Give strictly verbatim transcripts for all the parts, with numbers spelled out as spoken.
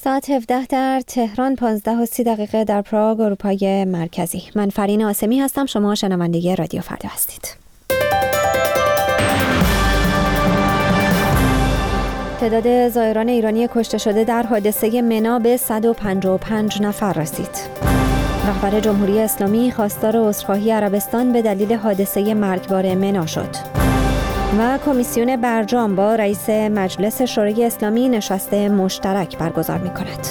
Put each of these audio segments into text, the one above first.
ساعت هفده در تهران، پانزده و سی دقیقه در پراگ، اروپای مرکزی. من فرین آسمی هستم. شما شنونده رادیو فردا هستید. تعداد زائران ایرانی کشته شده در حادثه منا به صد و پنجاه و پنج نفر رسید. رهبر جمهوری اسلامی خواستار عذرخواهی عربستان به دلیل حادثه مرگبار منا شد. و کمیسیون برجام با رئیس مجلس شورای اسلامی نشست مشترک برگزار می‌کند.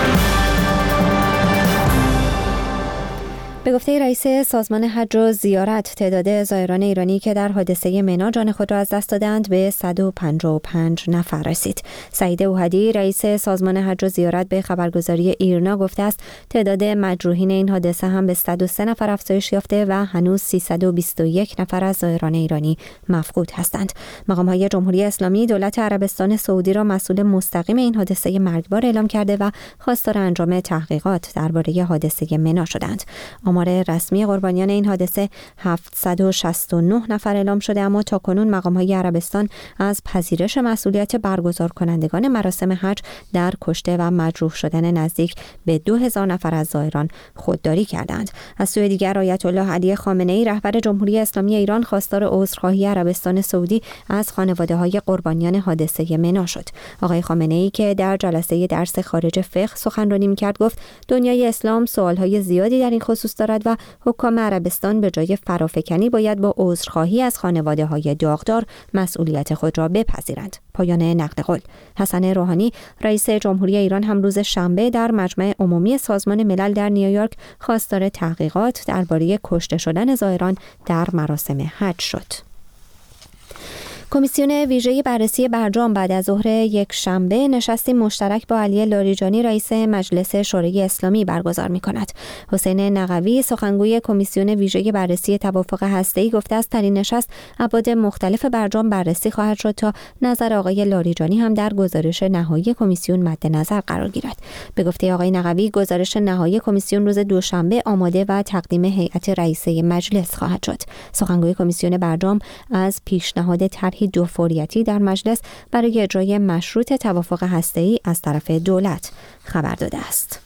به گفته رئیس سازمان حج و زیارت، تعداد زائران ایرانی که در حادثه منا جان خود را از دست دادند به صد و پنجاه و پنج نفر رسید. سعید اوحدی، رئیس سازمان حج و زیارت، به خبرگزاری ایرنا گفته است تعداد مجروحین این حادثه هم به صد و سه نفر افزایش یافته و هنوز سیصد و بیست و یک نفر از زائران ایرانی مفقود هستند. مقام‌های جمهوری اسلامی دولت عربستان سعودی را مسئول مستقیم این حادثه مرگبار اعلام کرده و خواستار انجام تحقیقات درباره حادثه منا شدند. آمار رسمی قربانیان این حادثه هفتصد و شصت و نه نفر اعلام شده، اما تاکنون مقام‌های عربستان از پذیرش مسئولیت برگزار کنندگان مراسم حج در کشته و مجروح شدن نزدیک به دو هزار نفر از زائران خودداری کردند. از سوی دیگر آیت الله علی خامنه‌ای، رهبر جمهوری اسلامی ایران، خواستار عذرخواهی عربستان سعودی از خانواده‌های قربانیان حادثه منا شد. آقای خامنه‌ای که در جلسه درس خارج فقه سخنرانی می‌کرد، گفت دنیای اسلام سوال‌های زیادی در این خصوص دارد و حکام عربستان به جای فرافکنی باید با عذرخواهی از خانواده‌های داغدار مسئولیت خود را بپذیرند. پایان نقل قول. حسن روحانی، رئیس جمهوری ایران، هم روز شنبه در مجمع عمومی سازمان ملل در نیویورک خواستار تحقیقات درباره کشته شدن زائران در مراسم حج شد. کمیسیون ویژه بررسی برجام بعد از ظهر یک شنبه نشستی مشترک با علی لاریجانی، رئیس مجلس شورای اسلامی، برگزار می‌کند. حسین نقوی، سخنگوی کمیسیون ویژه بررسی توافق هسته‌ای، گفته است در این نشست ابعاد مختلف برجام بررسی خواهد شد تا نظر آقای لاریجانی هم در گزارش نهایی کمیسیون مد نظر قرار گیرد. به گفته آقای نقوی، گزارش نهایی کمیسیون روز دوشنبه آماده و تقدیم هیئت رئیسه مجلس خواهد شد. سخنگوی کمیسیون برجام از پیشنهاد طرح دو فوریتی در مجلس برای اجرای مشروط توافق هسته‌ای از طرف دولت خبر داده است.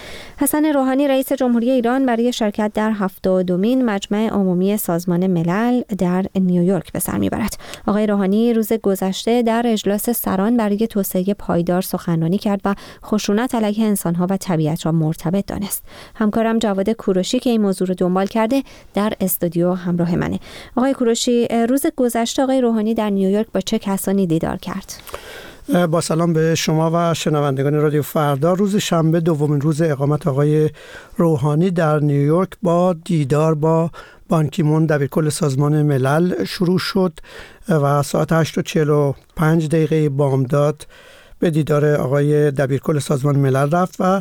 حسن روحانی، رئیس جمهوری ایران، برای شرکت در هفتادمین مجمع عمومی سازمان ملل در نیویورک به سر میبرد. آقای روحانی روز گذشته در اجلاس سران برای توسعه پایدار سخنرانی کرد و خشونت علیه انسانها و طبیعت را مرتبط دانست. همکارم جواد کوروشی که این موضوع رو دنبال کرده در استودیو همراه منه. آقای کوروشی، روز گذشته آقای روحانی در نیویورک با چه کسانی دیدار کرد؟ با سلام به شما و شنوندگان رادیو فردا. روز شنبه، دومین روز اقامت آقای روحانی در نیویورک، با دیدار با بان کی مون، دبیرکل سازمان ملل شروع شد و ساعت هشت و چهل و پنج دقیقه بامداد به دیدار آقای دبیرکل سازمان ملل رفت و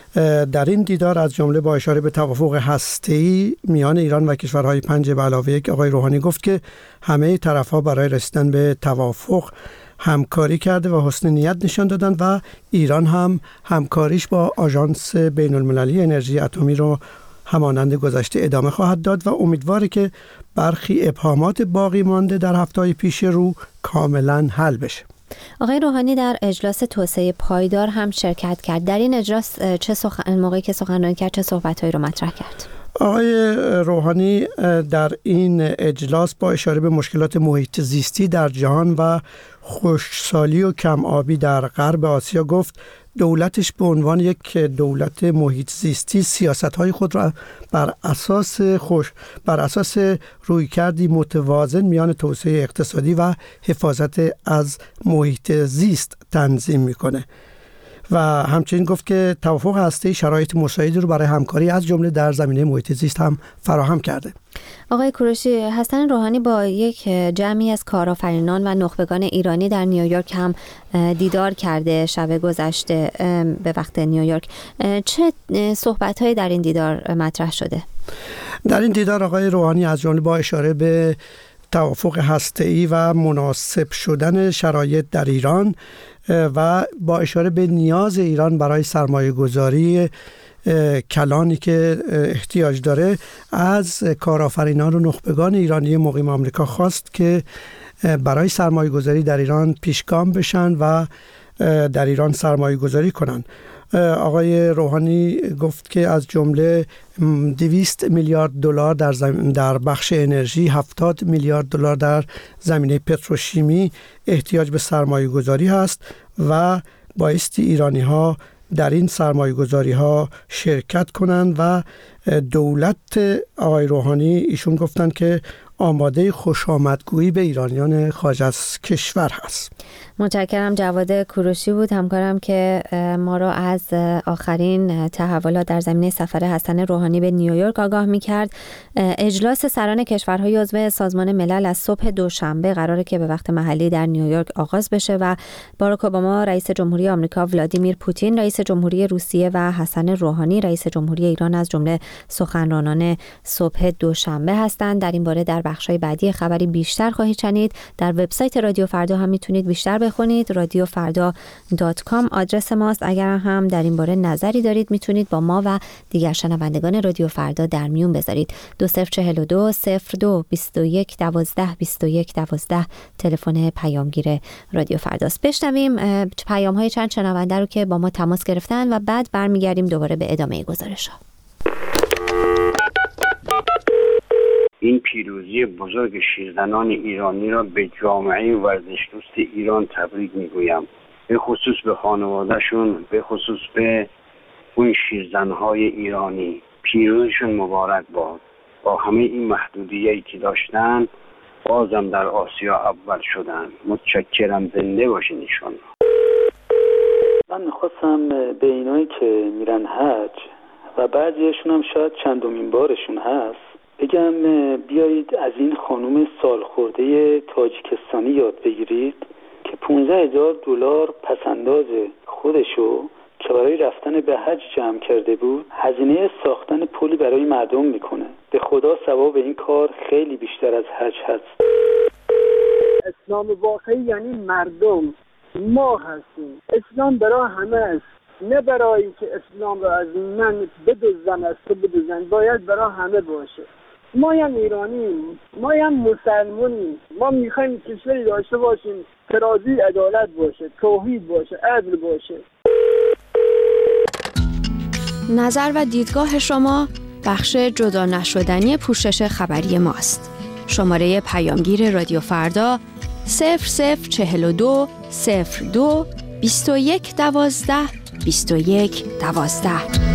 در این دیدار از جمله با اشاره به توافق هسته‌ای میان ایران و کشورهای پنج به علاوه یک، آقای روحانی گفت که همه طرف‌ها برای رسیدن به توافق همکاری کرده و حسن نیت نشان دادند و ایران هم همکاریش با آژانس بین المللی انرژی اتمی رو همانند گذشته ادامه خواهد داد و امیدواره که برخی ابهامات باقی مانده در هفته‌های پیش رو کاملا حل بشه. آقای روحانی در اجلاس توسعه پایدار هم شرکت کرد. در این اجلاس چه سخن موقعی که سخنرانی کرد چه صحبت‌هایی رو مطرح کرد؟ آقای روحانی در این اجلاس با اشاره به مشکلات محیط زیستی در جهان و خشکسالی و کم آبی در غرب آسیا گفت دولتش به عنوان یک دولت محیط زیستی سیاست‌های خود را بر اساس خوش بر اساس رویکردی متوازن میان توسعه اقتصادی و حفاظت از محیط زیست تنظیم میکنه و همچنین گفت که توافق هسته‌ای شرایط مساعدی رو برای همکاری از جمله در زمینه محیط زیست هم فراهم کرده. آقای کوروشی، حسن روحانی با یک جمعی از کارآفرینان و نخبگان ایرانی در نیویورک هم دیدار کرده شب گذشته به وقت نیویورک. چه صحبت‌هایی در این دیدار مطرح شده؟ در این دیدار آقای روحانی از جمله با اشاره به توافق هسته‌ای و مناسب شدن شرایط در ایران و با اشاره به نیاز ایران برای سرمایه گذاری کلانی که احتیاج داره، از کارآفرینان و نخبگان ایرانی مقیم آمریکا خواست که برای سرمایه گذاری در ایران پیشگام بشن و در ایران سرمایه گذاری کنند. آقای روحانی گفت که از جمله دویست میلیارد دلار در زم... در بخش انرژی، هفتاد میلیارد دلار در زمینه پتروشیمی احتیاج به سرمایه گذاری هست و بایستی ایرانی ها در این سرمایه گذاری ها شرکت کنند و دولت آقای روحانی ایشون گفتن که آماده خوش آمدگویی به ایرانیان خارج از کشور هست. متشکرم. جواد کوروشی بود همکارم که ما را از آخرین تحولات در زمینه سفر حسن روحانی به نیویورک آگاه می‌کرد. اجلاس سران کشورهای عضو سازمان ملل از صبح دوشنبه قراره که به وقت محلی در نیویورک آغاز بشه و باراک اوباما رئیس جمهوری آمریکا، ولادیمیر پوتین رئیس جمهوری روسیه و حسن روحانی رئیس جمهوری ایران از جمله سخنرانان صبح دوشنبه هستند. در این باره در بخش‌های بعدی خبری بیشتر خواهید شنید. در وبسایت رادیو فردا هم میتونید بیشتر بخونید. رادیو فردا دات کام آدرس ماست. اگر هم در این باره نظری دارید میتونید با ما و دیگر شنوندگان رادیو فردا در میون بذارید. دو صفر چهل دو صفر دو بیست و یک دوازده بیست و یک دوازده تلفن پیامگیر رادیو فرداست. بشنویم پیام های چند شنونده رو که با ما تماس گرفتن و بعد برمیگردیم دوباره به ادامه گزارش ها. این پیروزی بزرگ شیرزنان ایرانی را به جامعه ورزش دوست ایران تبریک میگویم، به خصوص به خانوادهشون، به خصوص به اون شیرزنهای ایرانی. پیروزشون مبارک باد. با همه این محدودیتی که داشتن بازم در آسیا اول شدن. متشکرم. زنده باشین ایشان. من میخواستم به اینایی که میرن حج و بعضیشون هم شاید چندمین بارشون هست بگم بیایید از این خانم سالخورده تاجیکستانی یاد بگیرید که پانزده هزار دلار پسنداز خودشو که برای رفتن به حج جمع کرده بود هزینه ساختن پلی برای مردم میکنه. به خدا ثواب این کار خیلی بیشتر از حج هست. اسلام واقعی یعنی مردم، ما هستیم. اسلام برای همه است، نه برای که اسلام را از من بدزدن از تو بدزدن، باید برای همه باشه. ما هم ایرانیم، ما هم مسلمانیم. ما میخوایم کشوری داشته باشیم که راضی عدالت باشه، توحید باشه، عدل باشه. نظر و دیدگاه شما بخش جدا نشدنی پوشش خبری ماست. شماره پیامگیر رادیو فردا صفر صفر چهل و دو صفر دو بیست و یک دوازده بیست و یک دوازده.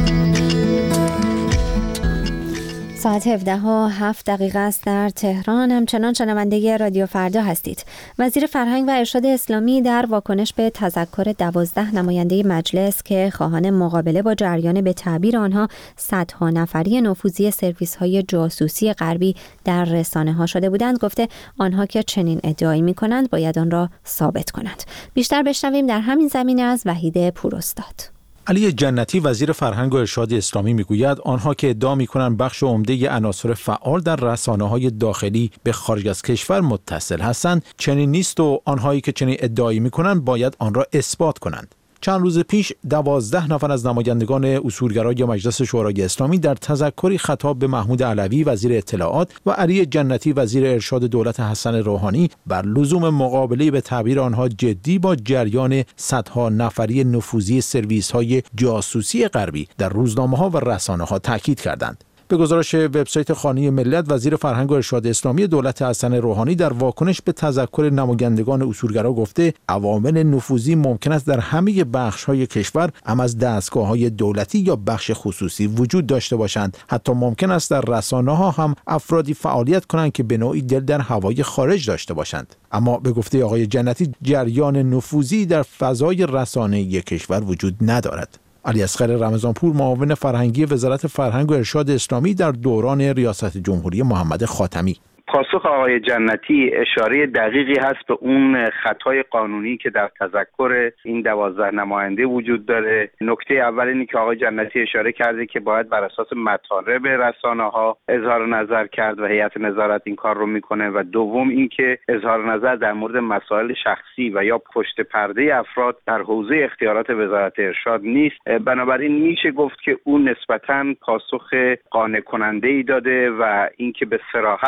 ساعت هفده و هفت دقیقه است در تهران. همچنان شنونده رادیو فردا هستید. وزیر فرهنگ و ارشاد اسلامی در واکنش به تذکر دوازده نماینده مجلس که خواهان مقابله با جریان به تعبیر آنها صدها نفری نفوذی سرویس‌های جاسوسی غربی در رسانه‌ها شده بودند گفته آنها که چنین ادعایی می‌کنند باید آن را ثابت کنند. بیشتر بشنویم در همین زمینه از وحید پوراستاد. علی جنتی وزیر فرهنگ و ارشاد اسلامی میگوید آنها که ادعا میکنند بخش عمده عناصر فعال در رسانه‌های داخلی به خارج از کشور متصل هستند چنین نیست و آنهایی که چنین ادعایی میکنند باید آن را اثبات کنند. چند روز پیش دوازده نفر از نمایندگان اصولگرای مجلس شورای اسلامی در تذکری خطاب به محمود علوی وزیر اطلاعات و علی جنتی وزیر ارشاد دولت حسن روحانی بر لزوم مقابله به تعبیر آنها جدی با جریان صدها نفری نفوذی سرویس‌های جاسوسی غربی در روزنامه‌ها و رسانه‌ها تاکید کردند. به گزارش وبسایت خانه ملت، وزیر فرهنگ و ارشاد اسلامی دولت حسن روحانی در واکنش به تذکر نمایندگان اصولگرا گفته عوامل نفوذی ممکن است در همه بخش‌های کشور هم از دستگاه‌های دولتی یا بخش خصوصی وجود داشته باشند. حتی ممکن است در رسانه‌ها هم افرادی فعالیت کنند که به نوعی دل در هوای خارج داشته باشند. اما به گفته آقای جنتی جریان نفوذی در فضای رسانه‌ای کشور وجود ندارد. علی اصغر رمضانپور معاون فرهنگی وزارت فرهنگ و ارشاد اسلامی در دوران ریاست جمهوری محمد خاتمی: پاسخ آقای جنتی اشاره دقیقی هست به اون خطای قانونی که در تذکر این دوازده نماینده وجود داره. نکته اول اینه که آقای جنتی اشاره کرده که باید بر اساس مطالب رسانه‌ها اظهار نظر کرد و هیئت نظارت این کار رو میکنه و دوم اینکه اظهار نظر در مورد مسائل شخصی و یا پشت پرده افراد در حوزه اختیارات وزارت ارشاد نیست. بنابراین میشه گفت که اون نسبتاً پاسخ قانع کننده ای داده و اینکه به صراحت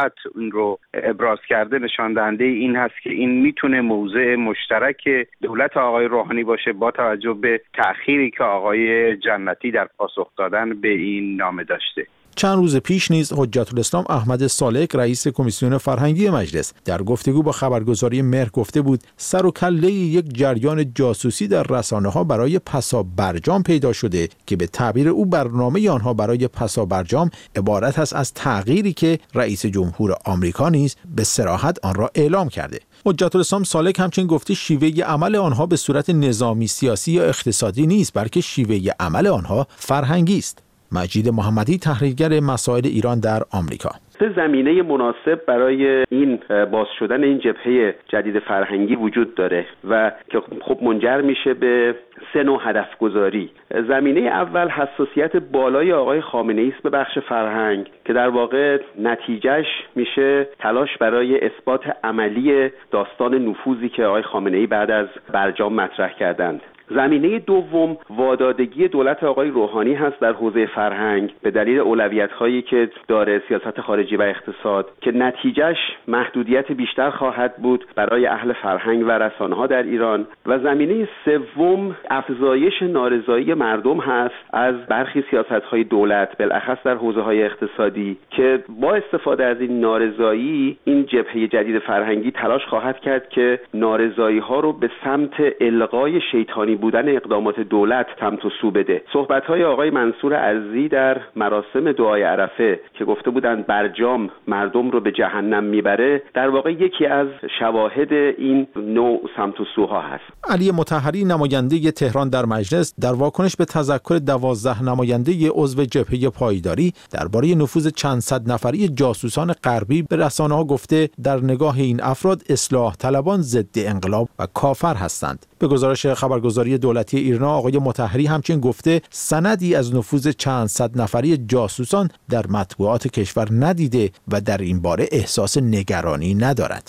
این رو ابراز کرده نشان دهنده این هست که این میتونه موضع مشترک دولت آقای روحانی باشه با توجه به تأخیری که آقای جنتی در پاسخ دادن به این نامه داشته. چند روز پیش نیز حجت الاسلام احمد سالک رئیس کمیسیون فرهنگی مجلس در گفتگو با خبرگزاری مهر گفته بود سر و کله یک جریان جاسوسی در رسانه‌ها برای پسا برجام پیدا شده که به تعبیر او برنامه آنها برای پسا برجام عبارت است از تغییری که رئیس جمهور آمریکا نیز به صراحت آن را اعلام کرده. حجت الاسلام سالک همچنین گفته شیوه عمل آنها به صورت نظامی سیاسی یا اقتصادی نیست بلکه شیوه عمل آنها فرهنگی است. مجید محمدی تحلیلگر مسائل ایران در آمریکا: زمینه مناسب برای این باز شدن این جبهه جدید فرهنگی وجود داره و که خب منجر میشه به سه نوع هدف گذاری. زمینه اول حساسیت بالای آقای خامنه‌ای است به بخش فرهنگ که در واقع نتیجهش میشه تلاش برای اثبات عملی داستان نفوذی که آقای خامنه‌ای بعد از برجام مطرح کردند. زمینه دوم وادادگی دولت آقای روحانی هست در حوزه فرهنگ به دلیل اولویت‌هایی که داره سیاست خارجی و اقتصاد که نتیجهش محدودیت بیشتر خواهد بود برای اهل فرهنگ و رسانه‌ها در ایران. و زمینه سوم افزایش نارضایی مردم هست از برخی سیاست‌های دولت بالاخص در حوزه‌های اقتصادی که با استفاده از این نارضایی این جبهه جدید فرهنگی تلاش خواهد کرد که نارضایی‌ها رو به سمت الغای شیطانی بودن اقدامات دولت سمت و سو بده. صحبت‌های آقای منصور عزیزی در مراسم دعای عرفه که گفته بودند برجام مردم رو به جهنم میبره در واقع یکی از شواهد این نوع سمت و سوها هست. علی مطهری نماینده تهران در مجلس در واکنش به تذکر دوازده نماینده عضو جبهه پایداری درباره نفوذ چند صد نفری جاسوسان غربی به رسانه‌ها گفته در نگاه این افراد اصلاح طلبان ضد انقلاب و کافر هستند. به گزارش خبرگزاری دولتی ایرنا آقای مطهری همچنین گفته سندی از نفوذ چند صد نفری جاسوسان در مطبوعات کشور ندیده و در این باره احساس نگرانی ندارد.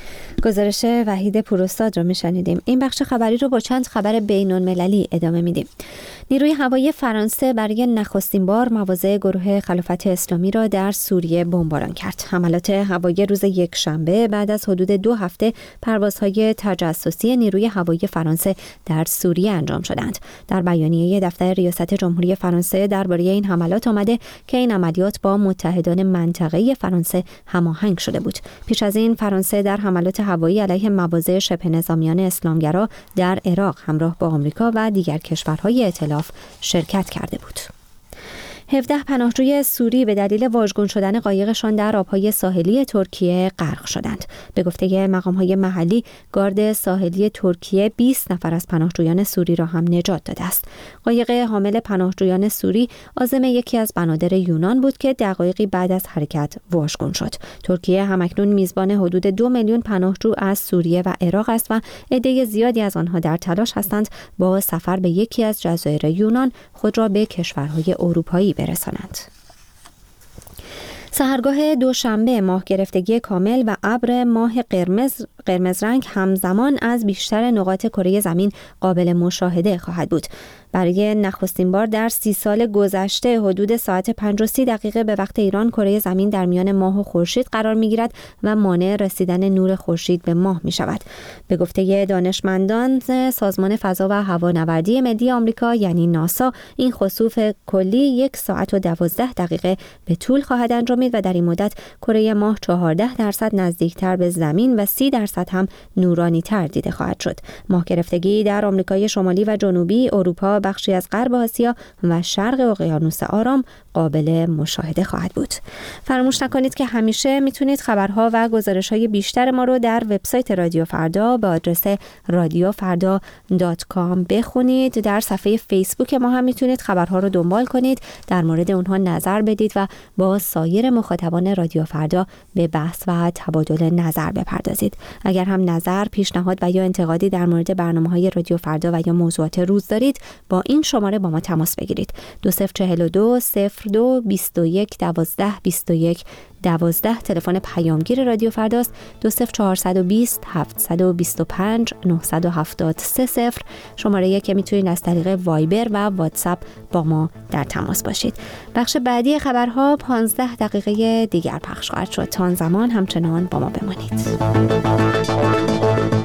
گزارش وحید پوراستاد رو میشنیدیم. این بخش خبری رو با چند خبر بین‌المللی ادامه میدیم. نیروی هوایی فرانسه برای نخستین بار مواضع گروه خلافت اسلامی را در سوریه بمباران کرد. حملات هوایی روز یکشنبه بعد از حدود دو هفته پروازهای تجسسی نیروی هوایی فرانسه در سوریه انجام شدند. در بیانیه دفتر ریاست جمهوری فرانسه درباره این حملات آمده که این عملیات با متحدان منطقه‌ای فرانسه هماهنگ شده بود. پیش از این فرانسه در حملات هوایی علیه مواضع شبه نظامیان اسلامگرا در عراق همراه با آمریکا و دیگر کشورهای ائتلاف شرکت کرده بود. هفده پناهجوی سوری به دلیل واژگون شدن قایقشان در آبهای ساحلی ترکیه غرق شدند. به گفته مقام‌های محلی، گارد ساحلی ترکیه بیست نفر از پناهجویان سوری را هم نجات داده است. قایق حامل پناهجویان سوری عازم یکی از بنادر یونان بود که دقایقی بعد از حرکت واژگون شد. ترکیه همکنون میزبان حدود دو میلیون پناهجو از سوریه و عراق است و عده زیادی از آنها در تلاش هستند با سفر به یکی از جزایر یونان خود را به کشورهای اروپایی برسانند. سحرگاه دوشنبه ماه گرفتگی کامل و ابر ماه قرمز قرمز رنگ همزمان از بیشتر نقاط کره زمین قابل مشاهده خواهد بود. برای نخستین بار در سی سال گذشته حدود ساعت پنج و سی دقیقه به وقت ایران کره زمین در میان ماه و خورشید قرار می‌گیرد و مانع رسیدن نور خورشید به ماه می‌شود. به گفته دانشمندان سازمان فضا و هوانوردی ملی آمریکا یعنی ناسا، این خسوف کلی یک ساعت و دوازده دقیقه به طول خواهد انجامید و در این مدت کره ماه چهارده درصد نزدیکتر به زمین و سی درصد هم نورانی‌تر دیده خواهد شد. ماه گرفتگی در آمریکای شمالی و جنوبی، اروپا، بخشی از غرب آسیا و شرق اقیانوس آرام قابل مشاهده خواهد بود. فراموش نکنید که همیشه میتونید خبرها و گزارش‌های بیشتر ما رو در وبسایت رادیو فردا به آدرس رادیو فردا دات کام بخونید. در صفحه فیسبوک ما هم میتونید خبرها رو دنبال کنید، در مورد اونها نظر بدید و با سایر مخاطبان رادیو فردا به بحث و تبادل نظر بپردازید. اگر هم نظر، پیشنهاد و یا انتقادی در مورد برنامه‌های رادیو فردا و یا موضوعات روز دارید، با این شماره با ما تماس بگیرید. دو صفر چهل و دو صفر دو بیست و یک دوازده بیست و یک دوازده. تلفن پیامگیر رادیو فرداست دو صفر چهارصد و بیست هفتصد و بیست و پنج نهصد و هفتاد سه صفر. شماره که میتونید از طریق وایبر و واتساپ با ما در تماس باشید. بخش بعدی خبرها پانزده دقیقه دقیقه دیگر پخش خواهد شد. تا آن زمان همچنان با ما بمانید.